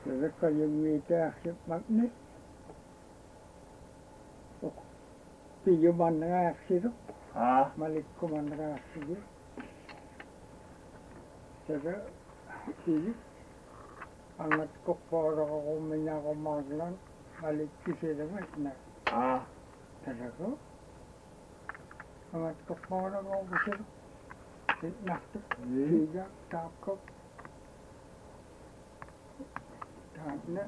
Reka yung itaaksit magni. Piyo man nangaaksito. Malikko man nangaaksito. Saka piyo. Angat ko para ko minya ko maglan. Malikki sila na. Saka ko. Angat ko para ko sila. Nakto. Piga. Tap ko. Tanda,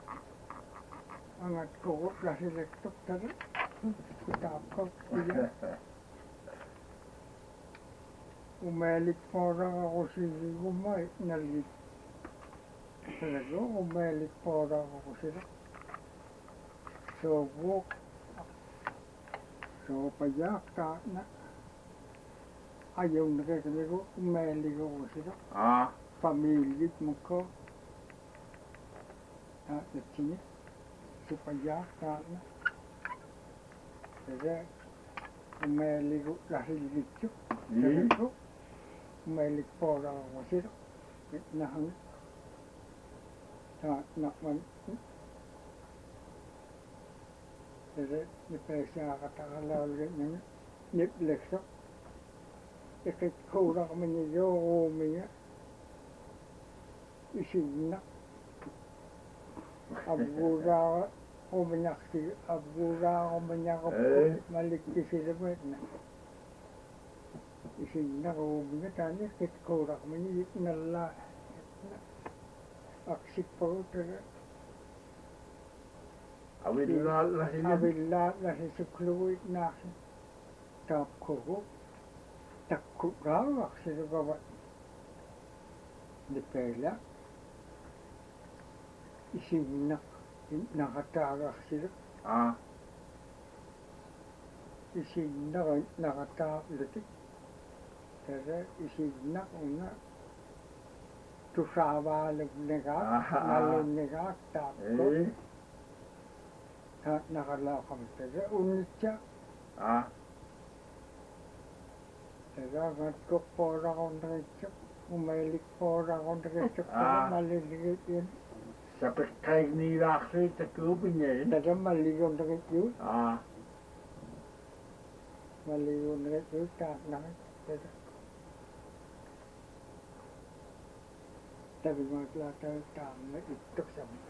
angat ko kasi lektok tadi, kutapkot dia. Umelik orang ako sila umay nalit. Talaga umelik orang ako sila. So walk, so payak ta na. Ayaw na kasi ko umelik ako sila. Pamilit mo ko. At sini supaya karena jadi melihat lahir itu, jadi itu melihat orang masih nak nak jadi ni pesa kata kalau ni ni leksa, ikat kurang menjauh menjauh isi nak Abura o menyakti abura o menyakap malik kisah na isin na ko binatanya kit korak mani nalla aksik po tera abilla la sukluit na tap ko takku raw aksik bawa dipela isin nakatagak sila. Isin nakatagak lutik. Kaya isin na una tusawalag negak, nalun negak, tapos nakalakam kaya unit siya. Kaya ngat ko pora kong nakitsyak, umailik pora kong nakitsyak, maliligit yun. Sampai kayak ni raksasa terkubingnya. Tadi maligon dengan itu. Maligon dengan itu tak nak. Tapi masalah tak nak itu sama.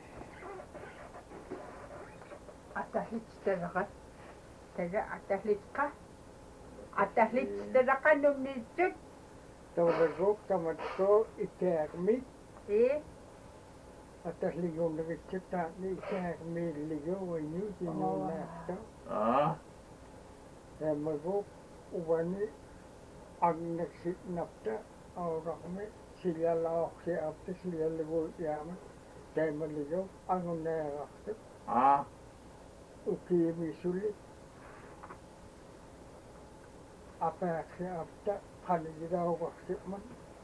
Atahlit terakat. Tera atahlit kah? Atahlit terakat nomnitut. Tahu rok sama tu ikat mi. Atas ligon dengan cetak ni saya ambil ligon ni di mana tu. Dan mereka uban agak sit nafta orang ni sila lawak siapa sila lebur yang dan mereka angun nerah tu. Uki misulit. Apa siapa kan kita awak siapa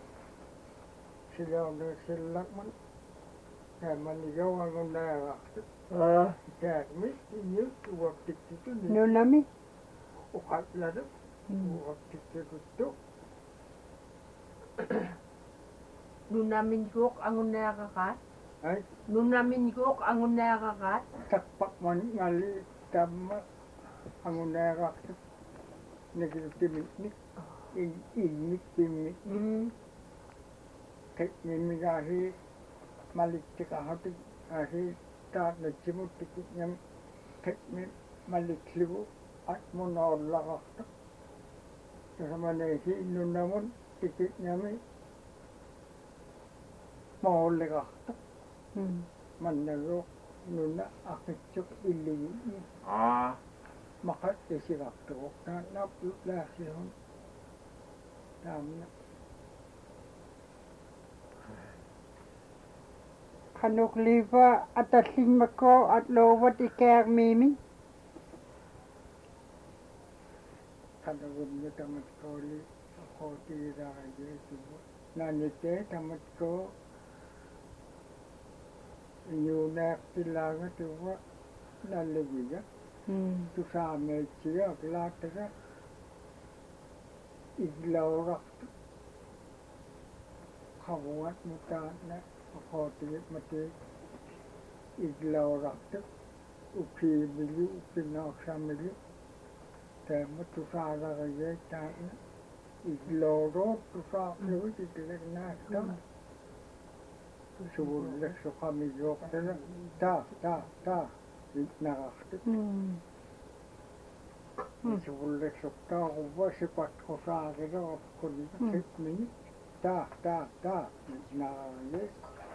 sila ni sila man. Manigaw ang nerah. Kami ini waktu itu ni. Nunami? Ukat lado. Waktu itu. Nunamin ko ang nerakat? Ay? Nunamin ko ang nerakat? Takpak man ngali tama ang nerah. Nagtitimik ni. Inik timik. Kaya nimigahi malik tika hati ahi ta na cimu tikit nyam tekme malik libu at mo na olak ta sama ne hi nunamun tikit nyami mo olak ta manero nuna akitsuk ili makat isirak to na la sihon tamna Kanuk liva atas lima ko at lowat iker mimi. Kanuk tamat ko li ako tira aja itu. Nanite tamat ko nyunak tilaga tuwa nalagiga. Tu sama cia kelatra iglaw rak kabuat muta na Akoti mati iglaurakt upi mili upi naksa mili te matu sara gaye tan iglauro tu sa lu iglek nakta subul lek so kami yok ta nakta subul lek so ta uba sipat ko sa gero ko di kit mini ta na ye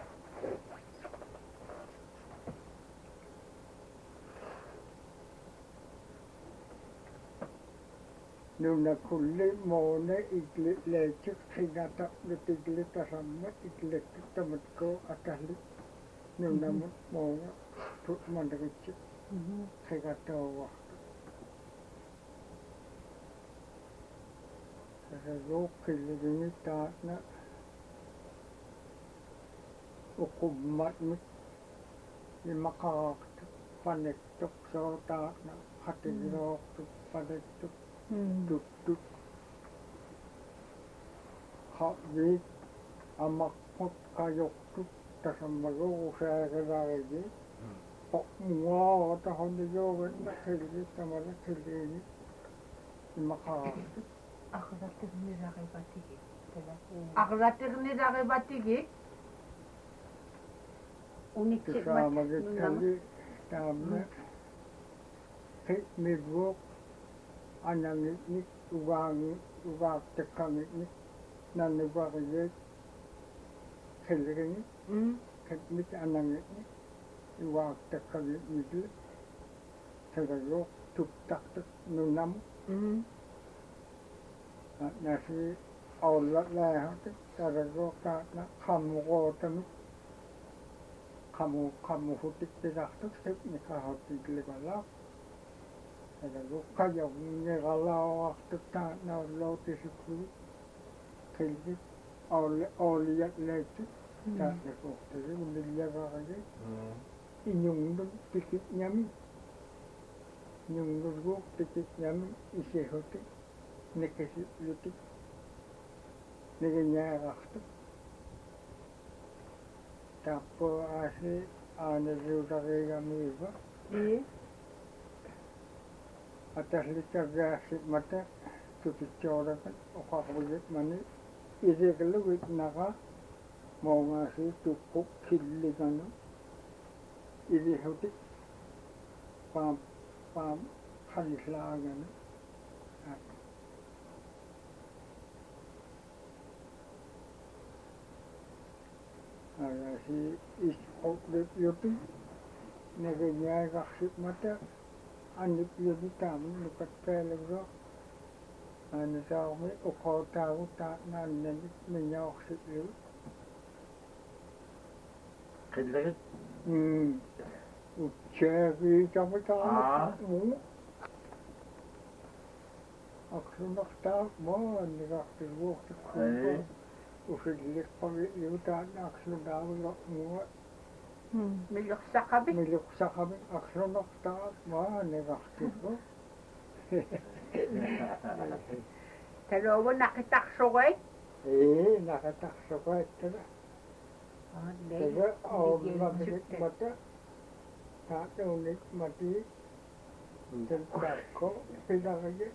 Nuna kulli moone igle lechik sinata igle tasamma igle tamatko atahli nuna mut moona tut mandagich sigata waktu Rok kilini taatna ukummat mit limakakta panektok so taatna hatirok panektok Duk Habit amakot kayok tasamago sa kagagi Pok mua tahon di yogan na kili tamara kili makakit Akhlatir nila kay batigi. Akhlatir nila kay batigi. Unik cik Kisa magkali tamna Kit midwok Anang ni ugang tekang ni nan ugang ye khelring khet mit anang ni ugang tekang ni du thagayo tuk tak nunam nasi awla la ha thagayo ta na khamu tam khamu hutik tirak tuk ni ka hotik le bala Kalau kaya punya kalau waktu tak nak laut itu, kalau lihat lagi tak lekuk, jadi melihat lagi, inyung tu tikit nyami, inyung tu tikit nyami isi hotik, nekesi hotik, nekenya waktu, tapi asli ane juga kami iba. Atas lihat mata tu bicara kan, okak boleh mana, ini kalau kita nak mau ngasih cukup kili kan, ini harus pam halis lagi kan. Ada si isok itu, neganya kasih mata. Anip yun tam lukat pele bro ano sa umi uko tao ta nan ninyok sit yu Kailangan uchevi trong cái tao mu aksunak ta mo ni gak tiwok ti ko usilik pa yu ta aksun daw mo Miluksa kami. Miluksa kami aksunok ta mo ni gak tiwok Dalawa nakitaksugay. Nakataksugay talaga. Taga mabilit mata. Tatunit mati. Tentang ko pinakaya.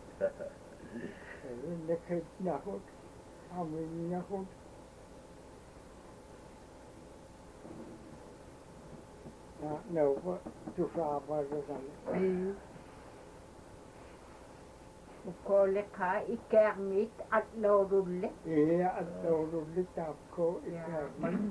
Nakit nakot. Amin nakot. Nawa tusama sa kanya. Ukole ka ikermit at lorulle. At lorulle tapko ikermit.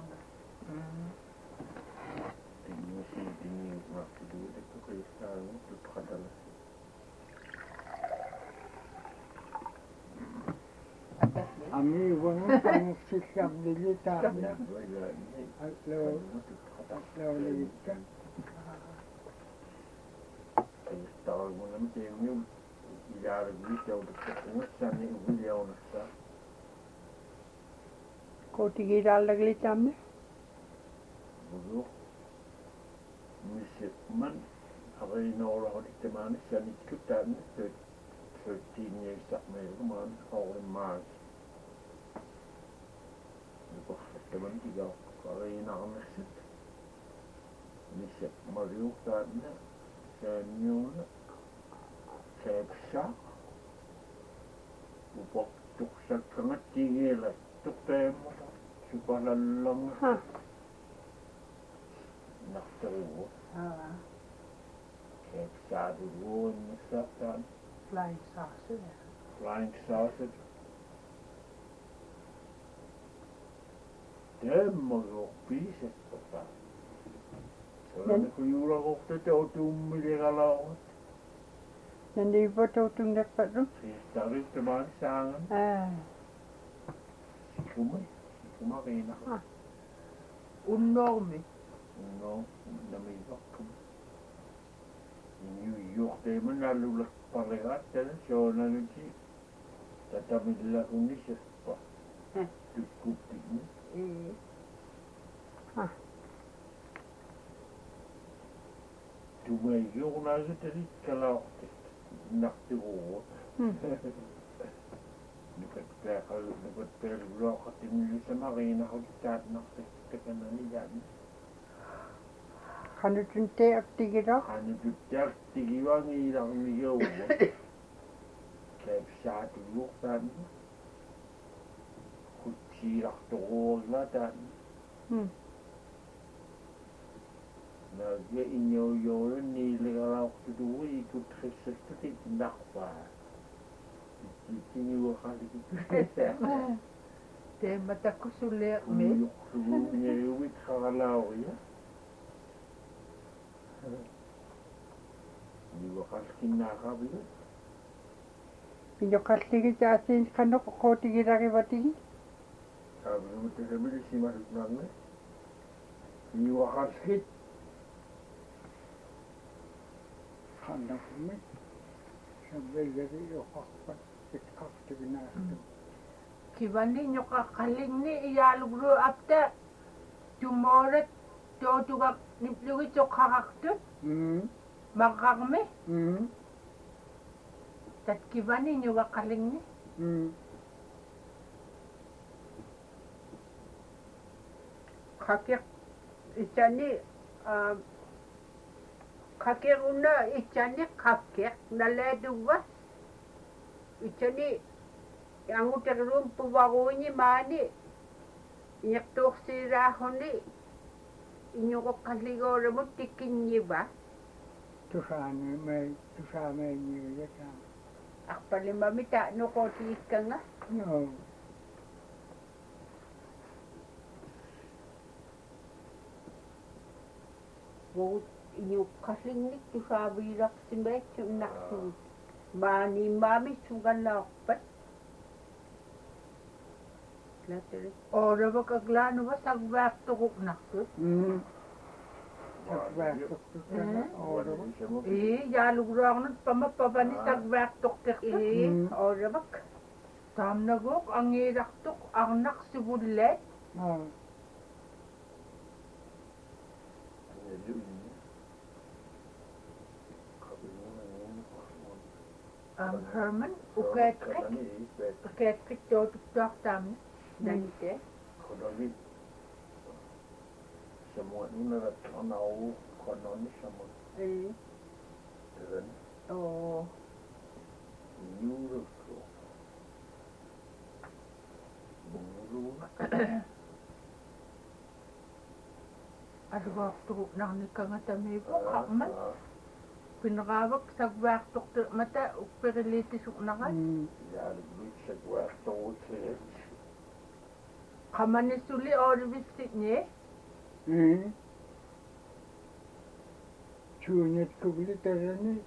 Ami wang pang sikap dilita na at lorulle ka. Tahu mana macam Iar video dekat sana video nasta. Koti giral lagli chamme. Betul. Misal man, apa ini orang orang itu mana sana kita ni 13 years tak mahu man orang mas. Lepas itu man die auch Arena-Messet. Nicht Mariuhtaanna, Saaniuna, Saapsa, Upoktuksakkangattigiila, Tukteemata, Supalallanga, Nahtaruva, Saapsaaduluunnissaattaan, Flying saucer. Flying Sausage. Temmoisuus piisettä. Se on kun juhlakohta teutummilikalauat. Ja niin voi toutunut paljon. Siis tarvitsemaan saangan. Sikuma viina. Unnormi. No, nami vakkum. Juhteemme nallulle palegattele, se on ainakin tätä millä kunnisesta. Tykkuppikin. Tulee juunaiset ja rikkälauhtet. Nahtiruot. Nykyt pääluokat, missä Marina oli täältä nahtet tekemään jäänyt. Kan du ikke det aktivere? Han tykkäästikin vaan niitä on joulua. Käy saatu juhtaan. Kutsiilahtoruoilla tänne. Nää injojoulun niille kalauhtu tuui kutrissasta sitten nahvaa. Sitten juohalikin. Teemata kun sulle me. Juhtuun ja juvit hakalauja. Juohaskin nahvia. Minä katselin täältä, kan du kotiin rakivatiin? Mutta se menisi masut nanne. Juohaskin. Hannakummi. Se on veljeri jo kaktikin nähty. Kivani joka kallinni iyaalugru apta. Tumoret tuotuga niplugit jokharaktu. Makarme. Tat kivani joka kallinni. Kakek itani kakekuna itani kakek naladuwa. Itani anguterun puwaruini mani yaktoksirahoni inyoko kalligoremut tikinniba. Tusaameen niiletään. Akpalima mitä nokoti ikkanga. Joo. Vot inyukkaslingnik tusaaviiraksimet sunnaksuut. Maani maami suganlaappat. Lähteri. Orava kaglaanuva sagvaartoruknakku. Sagvaartorukku tänä orava. Jaalugraarnut pamapapani sagvaartorter. Oravak. Taamnagok angiirartoq arnaqsuvulleet. Herman, ukeetrik tuotuktuartaamni nanite. Kodagi. Semua nunerat anau kononi sama. Dan. Oh. Nyuruku. Bunguru. Advaartoruk narnikkangatamiivo qarman. Pinraavak sagvaartortu mata upperilliitisuqnarat. Jaalugluit sagvaartorukleet. Qamanissuli oolivissitni. Suunnit kuvli tarani.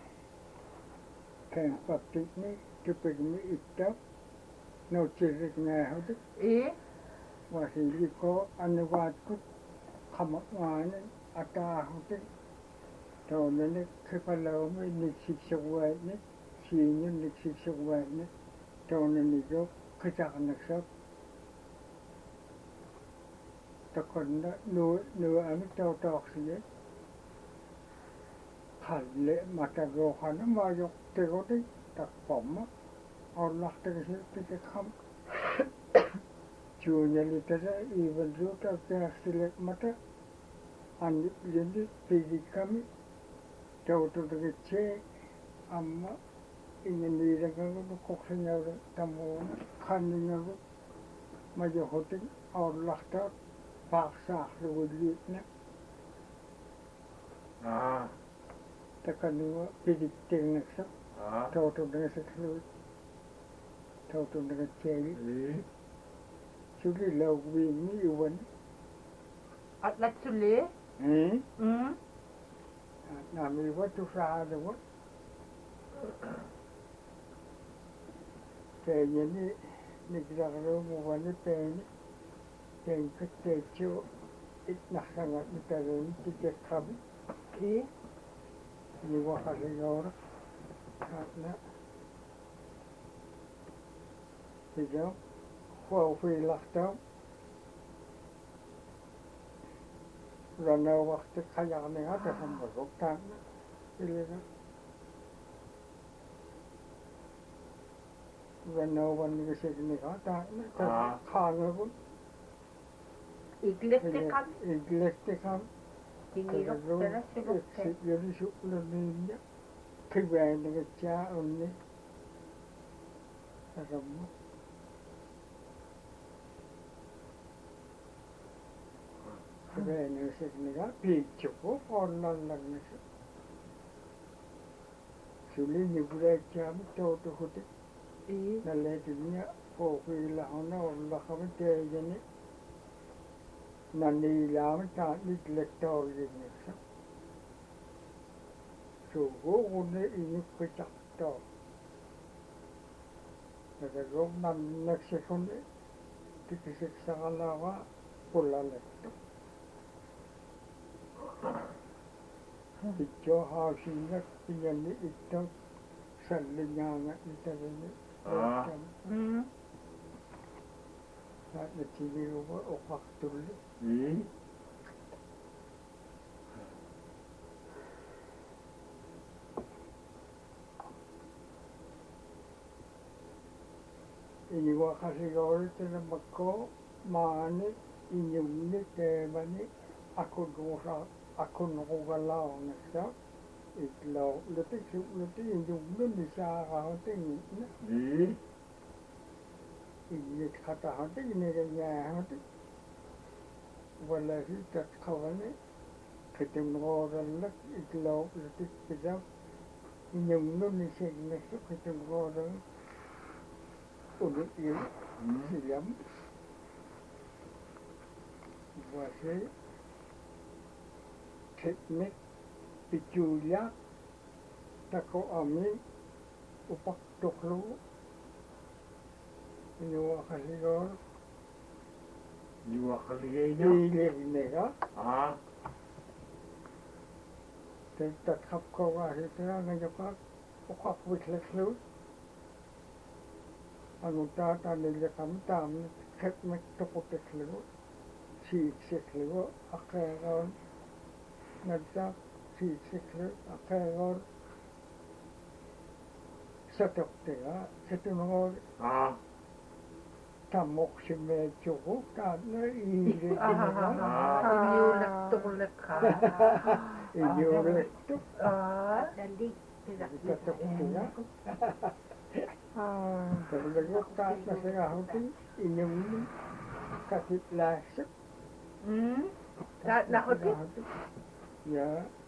Kämpaptikni tupigmi itta. Noutirik nähudi. Wasiliko annuvaatku. Qamatwaanin ataahudi. Toonani kipalaumi niksiksuwaani. Siinin niksiksuwaani. Toonani jo kitaknaksap. Takonna nu ami tautoksiye. Halle matagohana maayok tegodi takpamma. Orlahtekisi pitekam. pichuunalitara iivalluuta apiarsilekmata annipilini piilikkami taututagitsee amma inganiilagagu qoqsingaru tamuuna qanningagu majohotin aurlartaa paaqsaarlugulliitna takanua pilikteernaksa taututagasikluut taututagatsee suli laugwiingi iwan Atlat suli. nami watu saadawa peñani nigragro muwani peñi peñka techo itnaxsangat mitareni tikekhabi ni wakasingora na tiga huawfi laxtaw rana wakti khayaqniga tasambaroktaana iliga rana wannigisigniga taana khaangagun Iglestekam. iglestekam Tingiroktara sibukte. yari suqlaninya qibaanigatsaa unni aramma qibaanigisigniga piitsuqu ornallannasa suli niburaatsaami tootuhuti nalleetinya fooqiilahuna orlaqami teeyani naniilaami taanit lektoorlinnasa suuguugunni inukkitaqtoo nagagoog nannaksihuni tikisiksaqalaava pullalekto itjo hausingak iñani itto salliñaanga itarini naatigiuga uqaqtulli iniwaqasigooritina makkoo maani iñumni teemani akunnuqugalaornassa itlau luti iñumni nisaaqahutingi'na iñit qatahati inigañaahati walahi tatqavani qitimgoorallak itlau lutikpisaq iñumnu nisignasu qitimgoorall unu'il silam wasi teknik pichulia tako ami upak tuklu inuwaqasigor iilegnega tatqapkogaasitira ngajoqaq uqaqwitlaklut anutatanilliqami taamni teknik tuqutiklugu siiksiklugu aqeegoon nadaq siiksiklu aqeegoon satoqtiga sitimgoor tammoqsimeetsugu taanna iilegnega Inyulektuqlekha. iñuulektu Dalik. satoqtiga Terlalu masih hutin inyumni kasih lasik. Nahutin? Ya,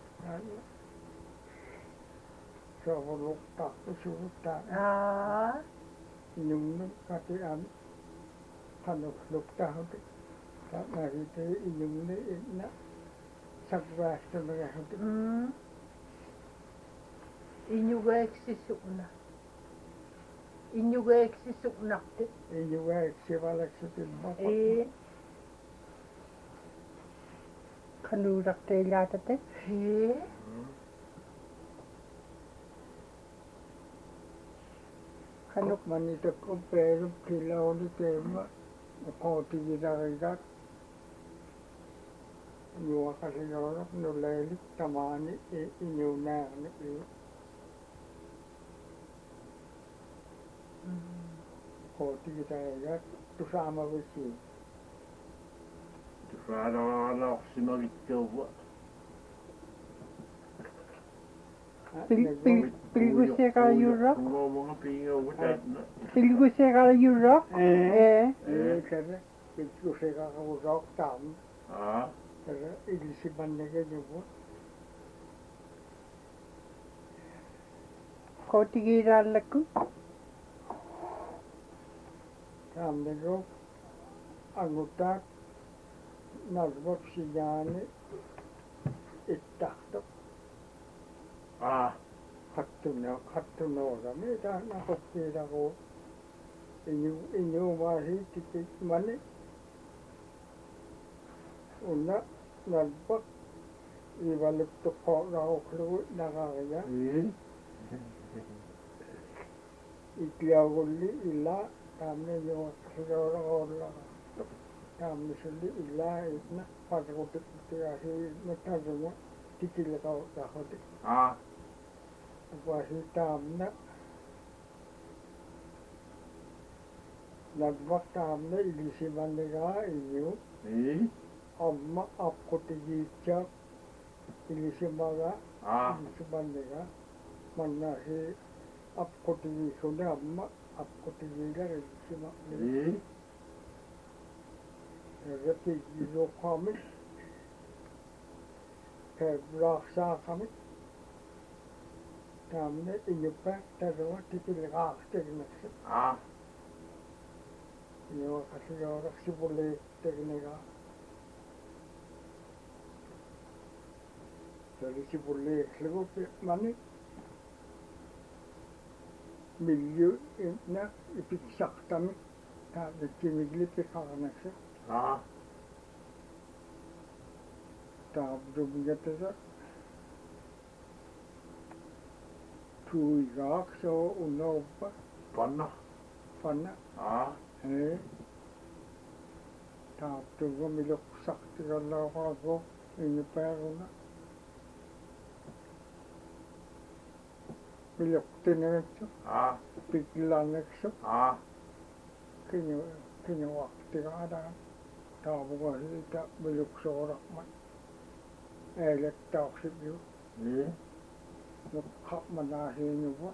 Sawaluk tak suruh tak inyumni kasih tanuk luk tak hutin. Tak nari tu inyumni ina sabwas terlalu hutin. Inyuga eksisukna. Inyuga eksisuknakti. Inyuga eksivalak sutin bapak. Kanurakteilaatate. Kanuk manita ko pero kilaw ni tema. Ukoti gidarigat. Inyuga kasi yorok nulelik tamani inyuna koti gidarigat tusama besi. Raadalaorsimagittuuva. Pilguseqaljurroq Ngoomunga piingauva taatna. pilguseqaljurroq kere pilguseqaqaruroq taam kere ilsimannege qotigiiraalakku taamnego anguttaaq narvok sijaani ittaqtoq hattunoorami taana hokkiiragu inyuumaasi tikimani unna narvok ivaluktuqqoorauqlugu naqaariya ikiagulli illa taamne yuaqsigooraqoorlaqa taammisulli illa itna parrutiktigaasi matarrugu tikilqaaqahuti Wasi taamna nagmak taamna ilisimannigaa inyu amma apqutigiitsa ilisimaga ilisimannigaa mannasi apqutigiisune amma apqutigiiga ilisimanniga eratigiiluqqaamik kebraaqsaaqamik taamne inyuppa tarwa tikilqaaqtignaqsi inyuaqasigooraqsipuleektigniga tarisipuleeklugu mani milju inna ipiksaqtamik taamikimigli piqaqnaqsi taamdumgatasa tuigaaq soo unooppa Panna. fanna taaptuga miluqsaqtigallaqaago iñupeeruna miluqtineetsu piklaneksu kiñuaqtigaadaan taapugasiita miluqsooraqman eelettauqsigiu nukqaqmanaahiiñuva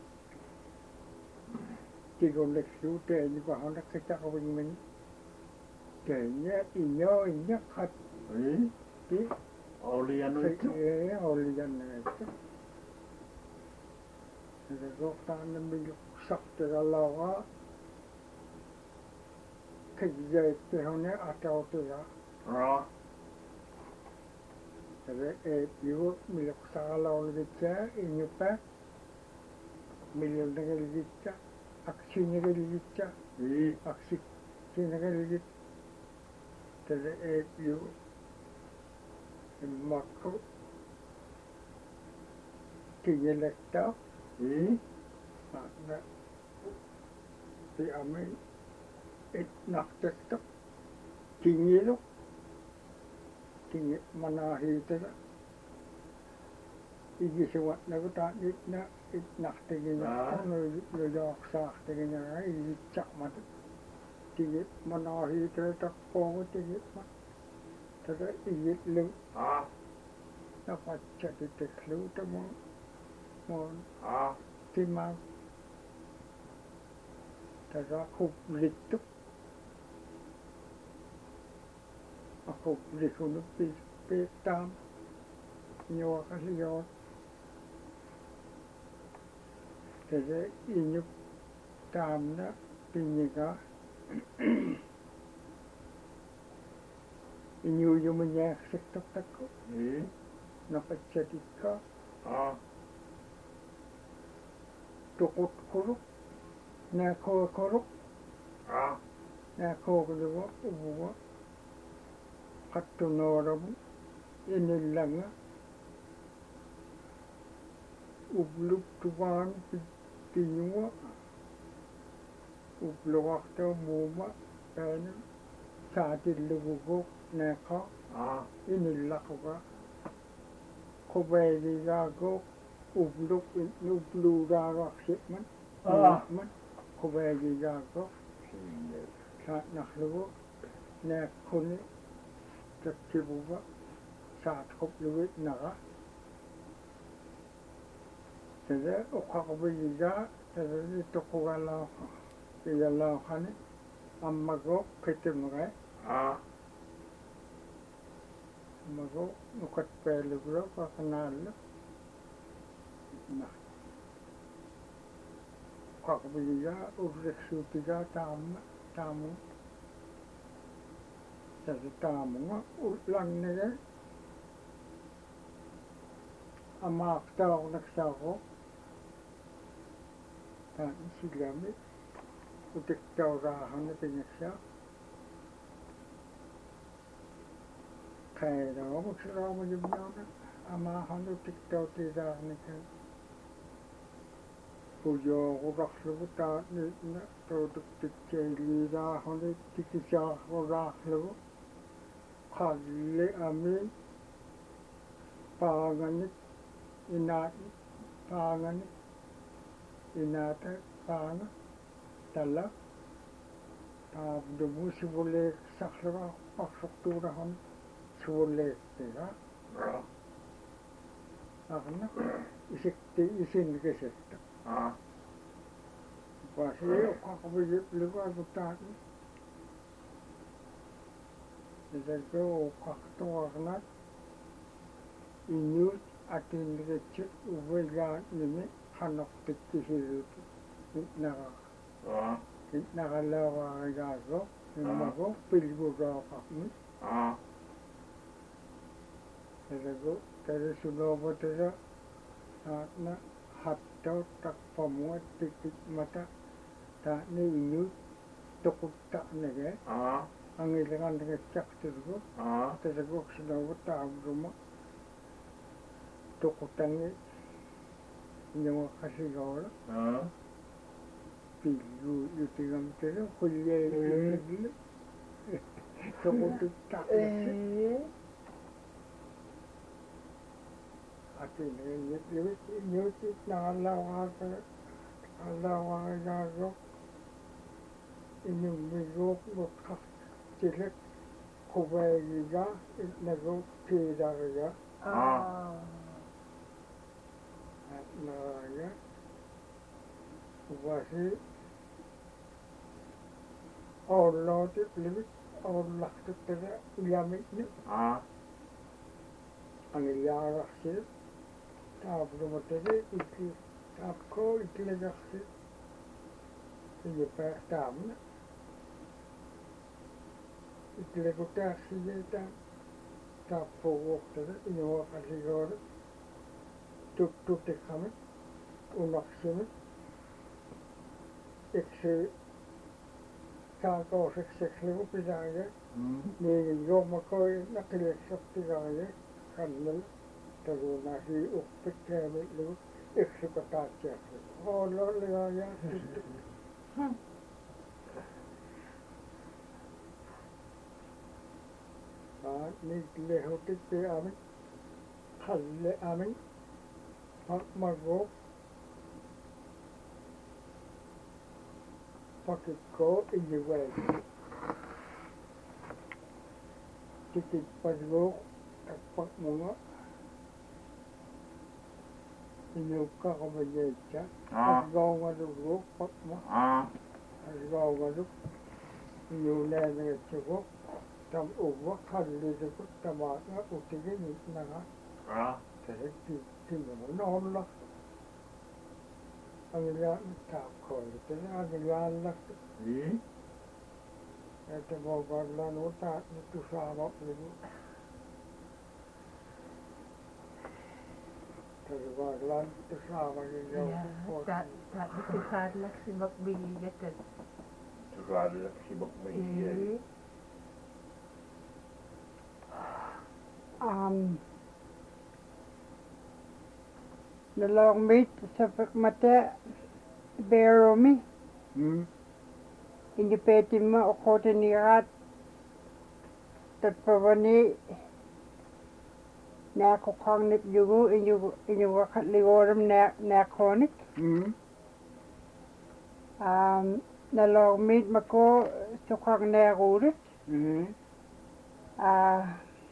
tigolleksu teeñukahonaqitaqvingmini teeña iñaqat ti Olianuittu. ollianneetsu eregoqtaanna miluqsaqtigallaagaa kigyeettihune atautiga Piu miluqsaqalaulgitsa iñupa millionnagalgitsa aksiinagalgitsa aksiinagalgit tere piu immakku kiñelekta na pi ami itnaqtekta kiñilu manahiitara igisuatnagu taanitna itnaqtigiñaqta nujoqsaaqtigiñaga igitsaqmata tigi manahiitara taqqoogu tigitma tara igitlu napatchatitekluuta mun timaag tara huplittu Akuplikunu pitam nyuaqaliyoon tere iñup taamna piñiga iñuyumiñaaqsiqtaqtakku naqatchatikka tuqutquruk naaquaquruk naaquuqlugu uvuga qattunooramu inillanga ubluptuvaan piñuga ubluqaqta muuma paana saatilluguguq neeqa inillaquga qubeegigaaguq ubluuraaraqsiman man qubeegigaaguq saatnaqlugu neeqquni takkibuga saatqupluit naqa tada uqaqbiga tada toqugalaqa iyalaaqani ammago qitimga ammago nuqatpeelugro qaqnaallu na uqaqbiga urreksuutiga taamu tada taamunga ullannige amaaqtaornaqsaaqo taan isilami utiktauraahana pingaksa qairaumuksiraamajumnaana amaahana utiktautiiraarnikan pujooqurarlugu taatniitna tootuktikkeiliiraahuni tikisaaquraarlugu qalli amin paanganik inaata paanga talla taabdumu sivuleek saxluga aqsuqtuurahun sivuleektiga aqna isikti isinnikisetta vasi uqqaqvigipligu agutaatni isaggo uqqaqtuarnat inyut atinnigetsi uvigaanimi qanoqtikkisiriutu itnaqalaavaarigaago immago pilgurooqaqmi isagu tarisunoopatasa taatna hattoo taqpamua tikitmata taatni inyut tuqutta'nige angiliqannigetсaqtirgu tasaguqsinoogu taavduma tuqutangi inuaqasigoora pillu yutigamtere qulleegilu tuqutittaqniksi atinigit naqalaavaarigaago inummigoq nuqqaqtilek quveegiga itnagoq tiidariga naaya vasi orlootiplimik orlaqtuttara ilamikni angiliaaraqsi taaplumatari ikki taapkoo ikkilegaqsi iyipaaqtaamna ikkilegutaaqsiyeeta taappuuguuqtara inuaqasigoora tuttutikkamik unaqsimik iksi saaqoosiksikligu pisaage niigiyoomakoi naqileksaptigaage kannal taguunasi uqpikkeemikligu iksukataatiaqligu oololigaaya tuttuk niiklehutikki amin qalle amin mago pakikko iyiweegi tikitpasgoq tappaqmunga inyuqqaqamayeitsa asgaungalugoq paqma asgaungaluk inyuleenigetsugoq tam uwa qallilugut tamaaqqa utiginitnaga tasekki timunolla angiliaan taapkoolitana angiliaallaqtu että voivallaan utaa nyt saamappilu terveellaan saamakin joukko tak saarlaksi makbigigat saarlaksi makbigigat nalongmit sa mata beromi hindi pwede mo ukotinirat tatpawani na kukangnip yugo inyo wakatligoram na konik nalongmit mako sukang na rurit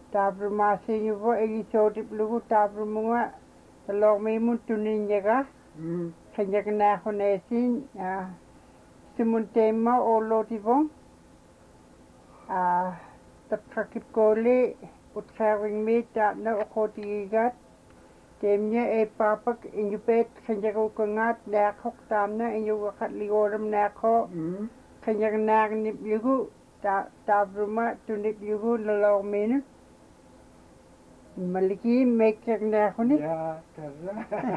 Taaplumaasiinguvo igisootiplugu taaplumunga talormiimuttuninjaga qinjagnaaquneesiin simun teemma oolootivong tapqakipkooli utqaavingmiita na uqootigigaat teemnya eepaapak injupeet qinjaguukangaat naaqoq taamna injugaqatligooram naaqo qinjagnaaqniplugu taapluma tuniplugu nalormiinu maliki mekkagnaaquni Ja, terra.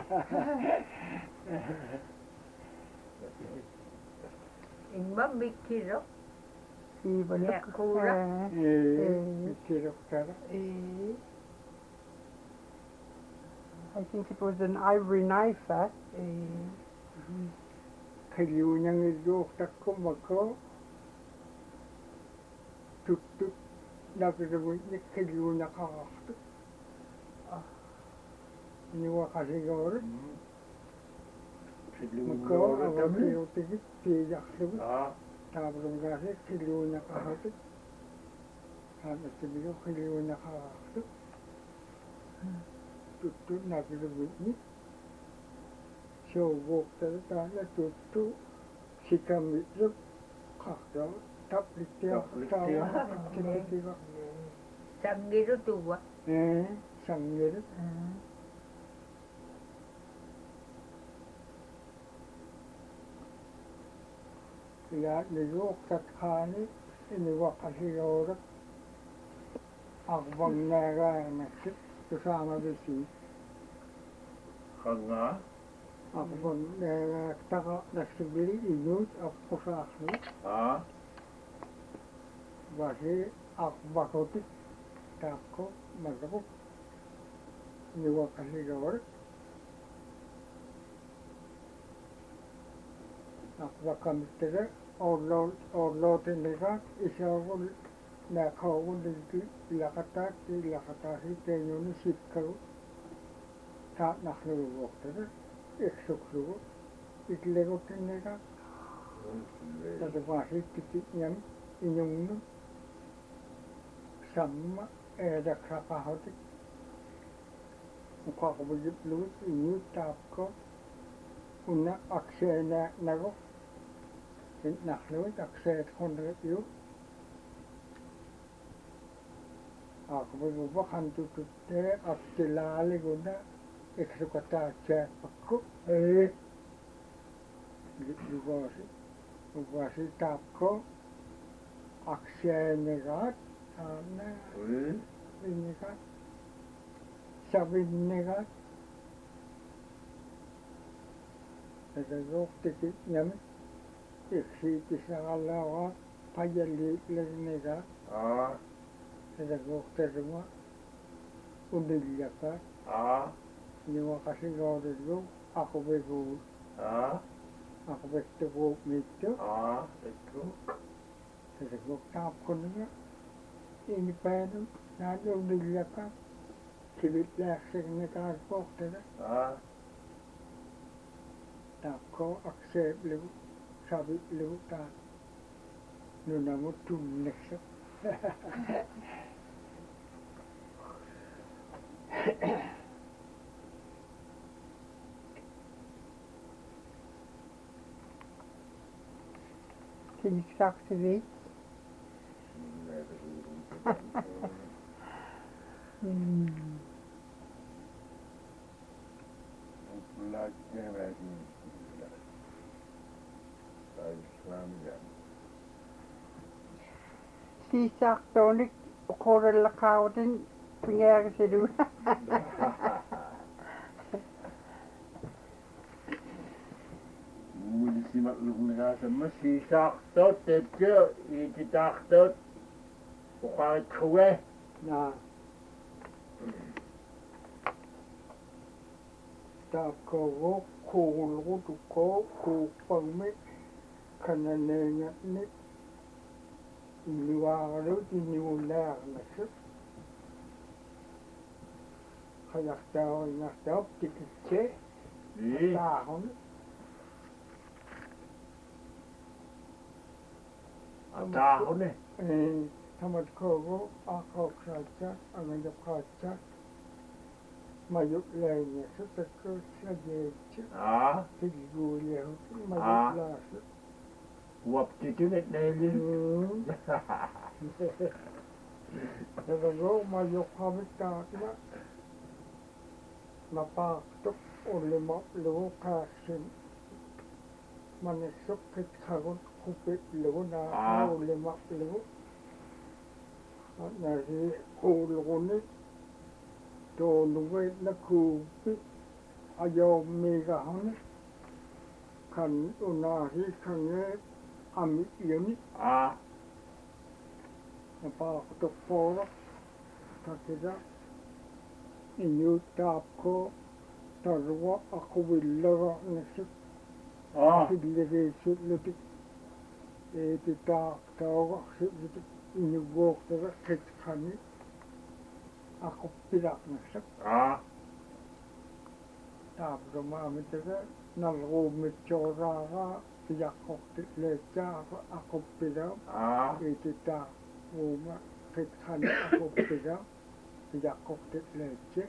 Imma mikkiro. iibaluk Kuura. Kirokara. I think it was an ivory knife Kaliunyang idoktakko mako. Tuttuk nakirabunyi kaliunya kakaktu. Niwa kasigawar. Mako awakiyotigi tiyaklugu. Tabrong gasi kaliunya kakaktu. Hanatibiyo kaliunya kakaktu. Tuttuk nakirabunyi. Showwalkade tala tuttu sikamitlu kakta taplitia taplitia Sangiru tuwa. sangir ya niyuktat khani iniwakasiyorat akbang naga naksit kusama bisi Hanga. akbang naga taka naksibili inut akkusakli basi akbakotik tako magabuk niwakasiyorat akbakamittere orlootinniga isagul naakhaugulilti ilaqataasi teñuni sikkagu taatnaqluguuqtere iqsuklugu itlegutinniga tatumaasiittitiñam iñungnu samma eedaksaqahotik uqaqbuyiplugut iñuut taapko unna akseenaaqnagu naqlugut akseet qunriqiu aqbuguba qantututtee aptilaaliguna iqsukataatsaapakku ugaasi taapko akseenegaat aana innigaat savinnegaat Nagaguktikinyami iksiitisaqalawa pajaliitlagniga nagaguktirma unillaka niwaqasigoorillu aqubiguut aqubittuguup mittu nagaguktaapkuniga inipaanu naanu unillaka kivitlaaqsigniqaarpuuqtira Tako akseep ligu, sabit ligu taa. Nunamu tunneksa. Can you talk to me? Siisaqtuunik uqurallaqaagutin pingaagasiluuna. Mulisimat lugnigaasama siisaaqtot tetjo iititaaqtot uqaritquwe Naa. Taakkogu kuulgutukko kuuppagmi kananeengatni inniwaagalut inniullaarnassut qajaqtaaringartaap tikitse taahun taahune tamat kogo akok saja angin kaca mayuk lainnya setelah saja tiga lihat mayuk las Uap itu net neli. Kalau mayuk kami tak napak tu oleh mak lu kasih manisuk kekagun kupit lu na oleh mak lu nasi kulu ni to nuwe na kupit ayo mega hone kan unahi kange amit ini napak tu pora takira inyu tapko tarwa aku willara nasib Tidlere sutlutik tak tahu sutlutik ini gok terus kekani aku tidak nasib tak berma mitera nalgo mitcora tidak kok leca aku tidak tak rumah kekani aku tidak kok leca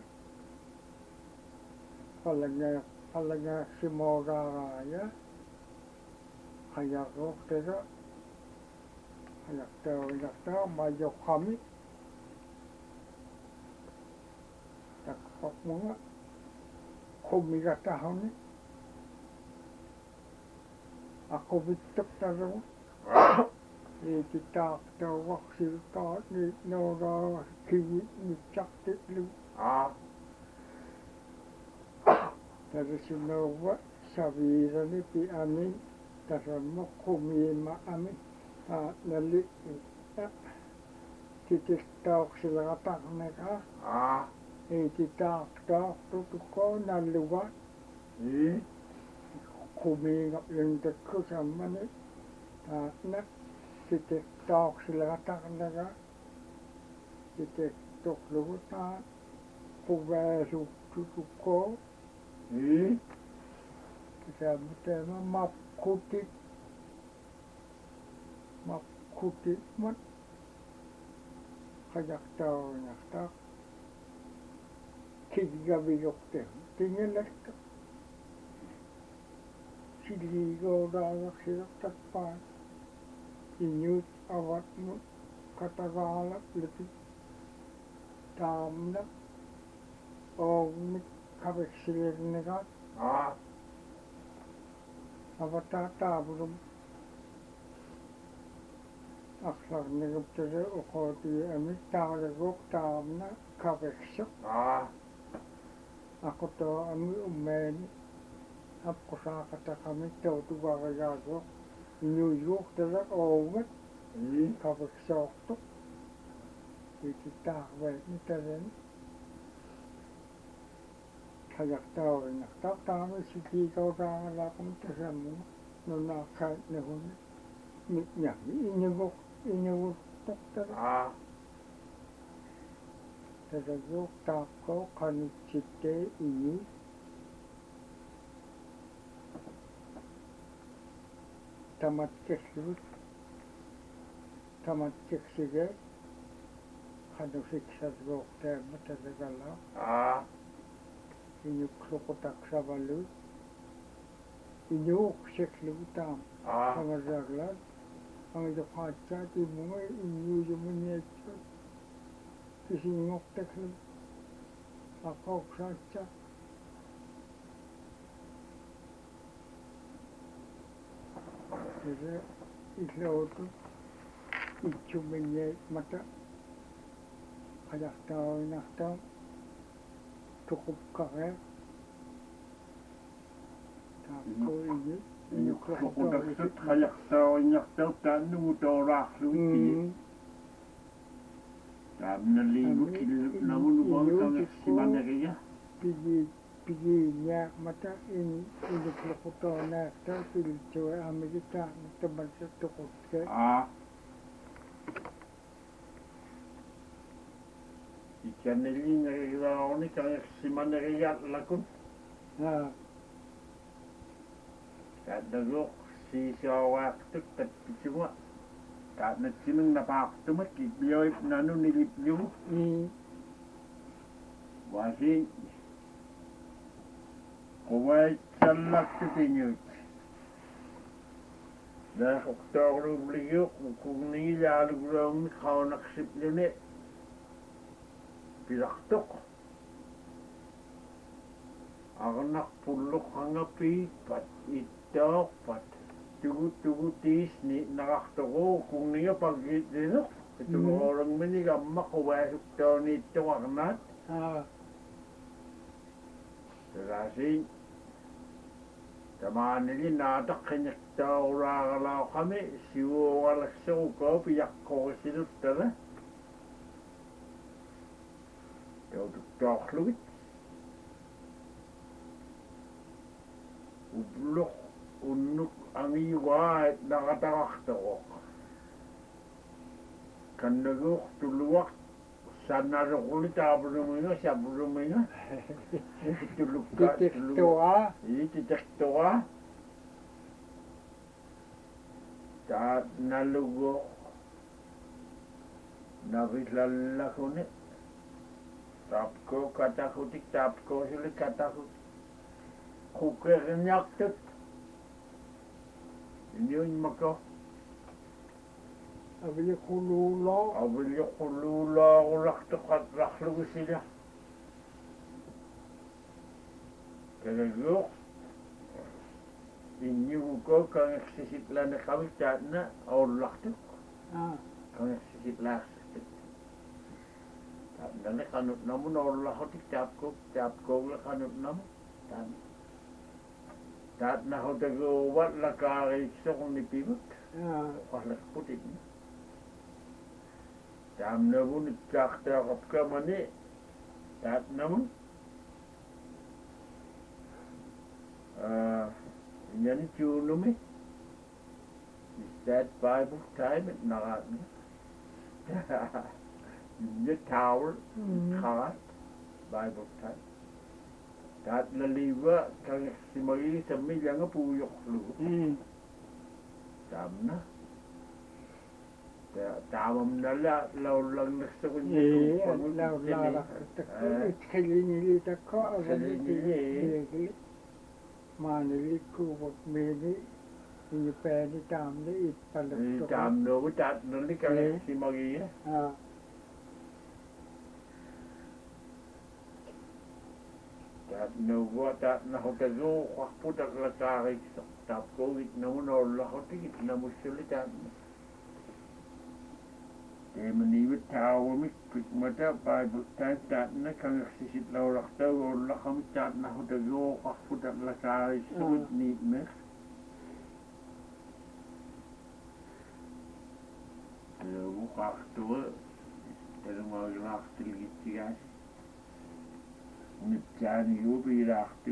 palanya simora ya kayak waktu itu kayak tahu maju kami tak kok mana kami kata tahun ni aku bituk tahu itu tak tahu waktu tak ni nora kini ni cakap lu dari semua sabira ni pi ami dari mukumi ma ami nali titik tahu silata mereka titik tahu tu kau naluat kumi ngap lentek sama ni nak titik tahu silata mereka titik tok luta kubesu tu kau kita betul map kutit mat kayak tahu nak tak tiga biok teh tinggal lek sidigo dah silap tepat inyut awat mu kata galak lebih tamna mik kabeh silir negat apa tak belum akhlak negat jadi ukoti amit tak legok tamna kabeh syok aku tahu ami umen aku sa kata kami tahu tu bagaimana New York terus awet kabeh syok tu itu tak baik ni terus kayak tahu nak tak tahu sih kau dah lakukan tersebut nona kat nehun miknya ini gok dokter terus tak kau kan cite ini tamat kesudah ada siksa dokter betul kalau Inyuk sokotak sabalu, inyuk seklu tam, sangat jaglan, angin kaca di mungai inyuk jemunya itu, kisi inyuk teklu, akau saja, jadi itu itu menyai mata, ada tahu nak tahu. Cukup kaya, tak kau ini aku dah kayak tahu kan mudorah lu tak meneli mungkin namun bukan si mana kaya piginya mata ini kelompok nak pilih cewek Amerika teman cukup kaya ikan ini ni kayak si mana kaya lakun ada gok si siawak tu tapi cuma Natsiming napaktumat kibiyoy nanu nilipyo. Wasi kuwait salak tinyut. Dah oktober beliau kung nila lugrong kau naksip ni pilaktok. Anak pulok hangapi pat itok pat tugu tis ni nakaktoko kung niya pagit dito. Ito orang menigamma kuwait oktober ni ito agnat. Terasi Tamaan nili natak kanyak tauragalaw kami siwo walaksaw ko piyak ko sinut tala. Tawag luwit. Ublok unuk ang iwa at nakatakaktakok. Kanagok tuluwak sana rokuli tabrumino sabrumino. Tuluk ka Titiktua. Titiktua. Ta nalugo nabilala ko ni tapko katakutik tapko sila katakut kukernya tet ini mako Abili kululo. ulak tekat raklu sila kalau ini ko kang eksisit la na kami na ulak tu kang eksisit la dan kanut namun ulak hotik tapko la kanut namun tat na hotik wat la kari sok ni pibut wala putik ni tam na pun cakta kapka mani tat namun yani chunumi is that Bible time at nagat the tower karat Bible time tat laliwa kang simagi sa milya nga puyok lu tam na tamam na law lang nasa kunya Law itkalini tako abili manili kubot mili ini pedi tamli itpalak tam no tat nali kang simagi tat no tat na hotago wakputak lakari tap ko it no lahotik na musulitan maniwit tawa mi mata Bible time tat na kang sisit law rakta o lakam tat na hotago wakputak lakari sumit ni me waktu dalam waktu gitu guys Nipjani yu birakti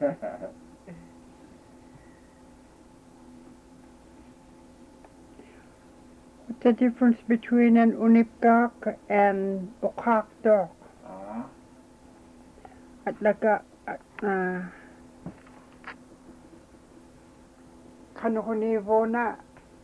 What's the difference between an unipgak and ukakdok? At laga kanukunivo na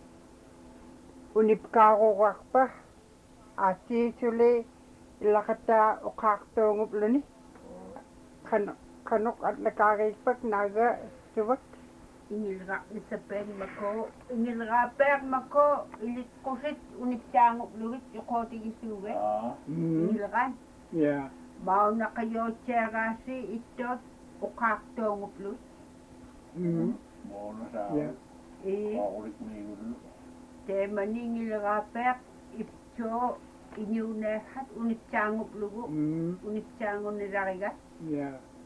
unipgako wakpa ati suli ilakata ukakdo ngupluni kanuk at nakakipag naga suwak Ingilra isapen mako ingilra per mako ilit kusit uniptangop luwit yukoti isuwe ingilran mau na kayo tserasi itot ukaktongop luwit mau na sa paulit ni yun te maningilra per inyo nehat uniptangop luwit uniptangon nilariga